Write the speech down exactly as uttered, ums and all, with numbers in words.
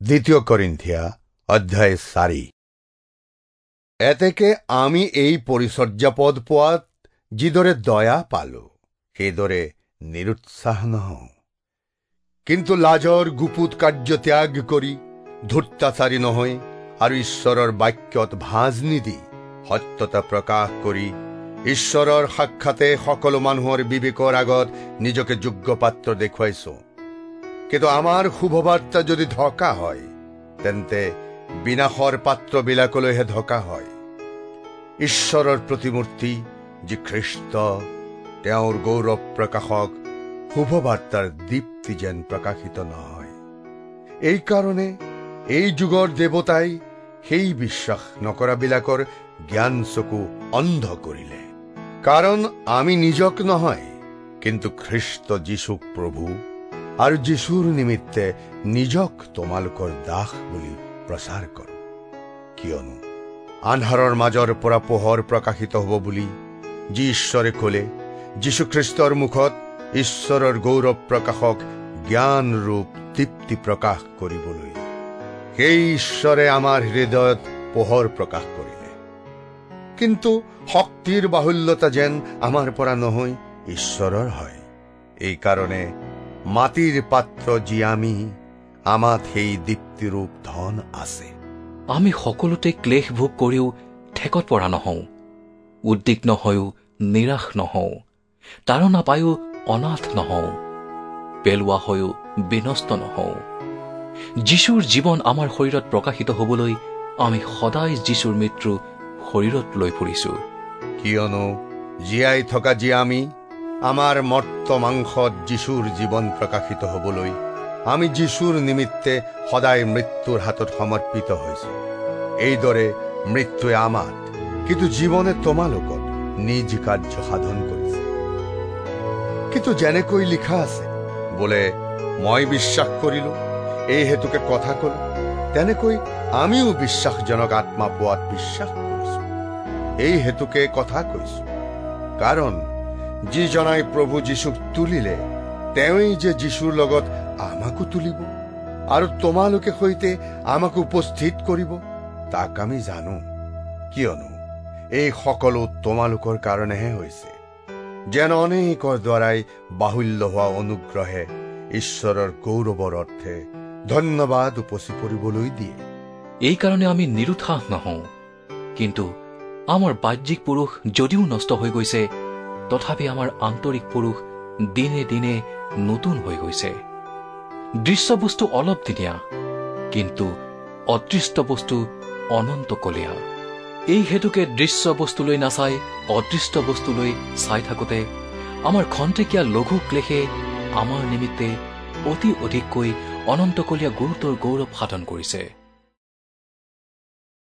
দ্বিতীয় করিন্থিয়া অধ্যায় চাৰি। এতেকে আমি এই পৰিচৰ্যাপদ পোৱাত যিদৰে দয়া পালো সেইদৰে নিৰুৎসাহ নহওঁ, কিন্তু লাজৰ গুপুত কাৰ্য ত্যাগ কৰি ধূৰ্তাচাৰী নহয় আৰু ঈশ্বৰৰ বাক্যত ভাঁজ নিদি সত্যতা প্ৰকাশ কৰি ঈশ্বৰৰ সাক্ষাতে সকলো মানুহৰ বিবেকৰ আগত নিজকে যোগ্য পাত্ৰ দেখুৱাইছো। কিন্তু আমাৰ শুভবাৰ্তা যদি ধকা হয় তেন্তে বিনাশৰ পাত্ৰবিলাকলৈহে ধকা হয়। ঈশ্বৰৰ প্ৰতিমূৰ্তি যি খ্ৰীষ্ট, তেওঁৰ গৌৰৱ প্ৰকাশক শুভবাৰ্তাৰ দীপ্তি যেন প্ৰকাশিত নহয়। এই কাৰণে এই যুগৰ দেৱতাই সেই বিশ্বাস নকৰাবিলাকৰ জ্ঞান চকু অন্ধ কৰিলে। কাৰণ আমি নিজক নহয়, কিন্তু খ্ৰীষ্ট যীশুক প্ৰভু আৰু যীশুৰ নিমিত্তে নিজক তোমালোকৰ দাস বুলি প্ৰচাৰ কৰো। কিয়নো আন্ধাৰৰ মাজৰ পৰা পোহৰ প্ৰকাশিত হ'ব বুলি যি ঈশ্বৰে ক'লে, যীশুখ্ৰীষ্টৰ মুখত ঈশ্বৰৰ গৌৰৱ প্ৰকাশক জ্ঞান ৰূপ দীপ্তি প্ৰকাশ কৰিবলৈ সেই ঈশ্বৰে আমাৰ হৃদয়ত পোহৰ প্ৰকাশ কৰিলে। কিন্তু শক্তিৰ বাহুল্যতা যেন আমাৰ পৰা নহয়, ঈশ্বৰৰ হয়। এই কাৰণে মাটিৰ পাত্ৰ যি আমি, আমাত সেই দীপ্তিৰূপ ধন আছে। আমি সকলোতে ক্লেশ ভোগ কৰিও ঠেকত পৰা নহওঁ, উদ্বিগ্ন হৈও নিৰাশ নহওঁ, তাৰণা পায়ো অনাথ নহওঁ, পেলোৱা হৈও বিনষ্ট নহওঁ। যীশুৰ জীৱন আমাৰ শৰীৰত প্ৰকাশিত হবলৈ আমি সদায় যীশুৰ মৃত্যু শৰীৰত লৈ ফুৰিছো। কিয়নো জীয়াই থকা যি আমি, আমাৰ মৰ্ত মাংসত যীশুৰ জীৱন প্ৰকাশিত হবলৈ আমি যীশুৰ নিমিত্তে সদায় মৃত্যুৰ হাতত সমৰ্পিত হৈছো। এইদৰে মৃত্যুৱে আমাত, কিন্তু জীৱনে তোমালোকত নিজ কাৰ্য সাধন কৰিছে। কিন্তু যেনেকৈ লিখা আছে, বোলে মই বিশ্বাস কৰিলো, এই হেতুকে কথা কলো, তেনেকৈ আমিও বিশ্বাসজনক আত্মা পোৱাত বিশ্বাস কৰিছো, এই হেতুকে কথা কৈছো। কাৰণ যিজনাই প্ৰভু যীশুক তুলিলে, তেওঁই যে যীশুৰ লগত আমাকো তুলিব আৰু তোমালোকে সৈতে আমাক উপস্থিত কৰিব, তাক আমি জানো। কিয়নো এই সকলো তোমালোকৰ কাৰণেহে হৈছে, যেন অনেকৰ দ্বাৰাই বাহুল্য হোৱা অনুগ্ৰহে ঈশ্বৰৰ গৌৰৱৰ অৰ্থে ধন্যবাদ উপচি পৰিবলৈ দিয়ে। এই কাৰণে আমি নিৰুৎসাহ নহওঁ, কিন্তু আমাৰ বাহ্যিক পুৰুষ যদিও নষ্ট হৈ গৈছে, তথাপি আমাৰ আন্তৰিক পুৰুষ দিনে দিনে নতুন হৈ গৈছে। দৃশ্য বস্তু অলপ দিনীয়া, কিন্তু অদৃষ্ট বস্তু অনন্তকলীয়া। এই হেতুকে দৃশ্য বস্তুলৈ নাচাই অদৃষ্ট বস্তুলৈ চাই থাকোতে আমাৰ খন্তেকীয়া লঘু ক্লেশে আমাৰ নিমিত্তে অতি অধিককৈ অনন্তকলীয়া গুৰুতৰ গৌৰৱ সাধন কৰিছে।